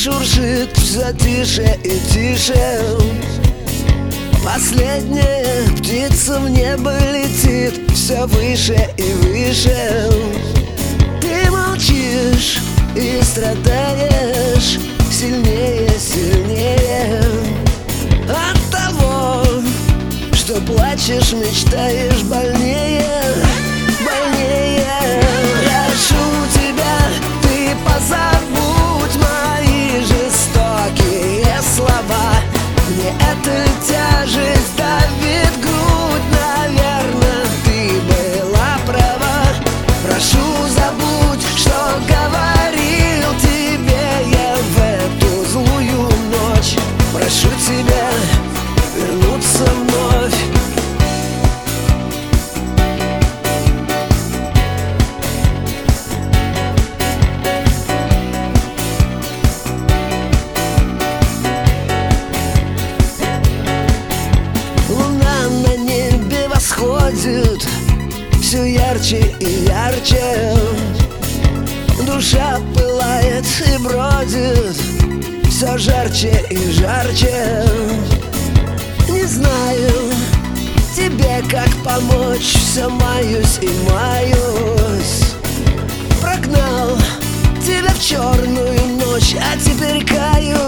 шуршит все тише и тише. Последняя птица в небо летит все выше и выше. Ты молчишь и страдаешь сильнее, сильнее от того, что плачешь, мечтаешь больнее, больнее. Прошу тебя, ты позабудь мои жестокие слова. Мне эта тяжесть давит грудь, наверное, ты была права. Прошу, забудь, что говорил тебе я в эту злую ночь. Прошу тебя вернуться вновь. Луна на небе восходит все ярче и ярче. Душа пылает и бродит все жарче и жарче. Не знаю тебе, как помочь, все маюсь и маюсь. Прогнал тебя в черную ночь, а теперь каюсь.